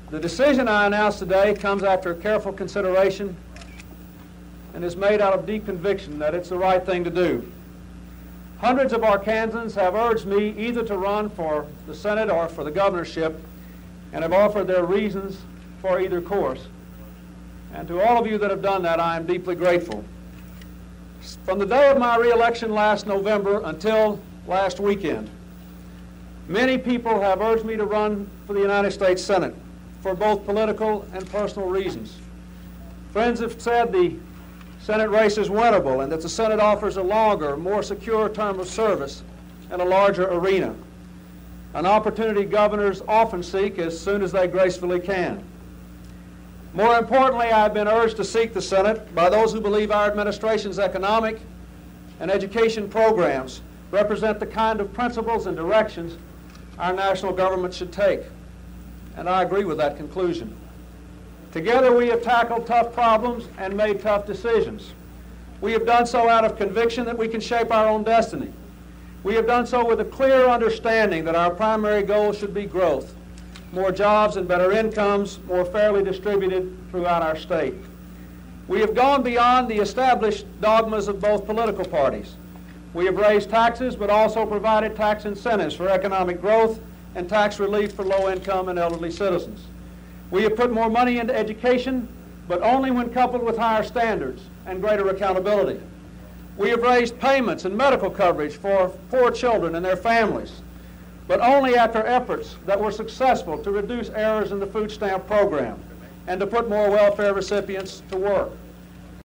The decision I announce today comes after careful consideration and is made out of deep conviction that it's the right thing to do. Hundreds of Arkansans have urged me either to run for the Senate or for the governorship and have offered their reasons for either course. And to all of you that have done that, I am deeply grateful. From the day of my re-election last November until last weekend, many people have urged me to run for the United States Senate for both political and personal reasons. Friends have said the Senate race is winnable and that the Senate offers a longer, more secure term of service and a larger arena, an opportunity governors often seek as soon as they gracefully can. More importantly, I have been urged to seek the Senate by those who believe our administration's economic and education programs represent the kind of principles and directions our national government should take. And I agree with that conclusion. Together we have tackled tough problems and made tough decisions. We have done so out of conviction that we can shape our own destiny. We have done so with a clear understanding that our primary goal should be growth, more jobs and better incomes, more fairly distributed throughout our state. We have gone beyond the established dogmas of both political parties. We have raised taxes, but also provided tax incentives for economic growth and tax relief for low-income and elderly citizens. We have put more money into education, but only when coupled with higher standards and greater accountability. We have raised payments and medical coverage for poor children and their families, but only after efforts that were successful to reduce errors in the food stamp program and to put more welfare recipients to work.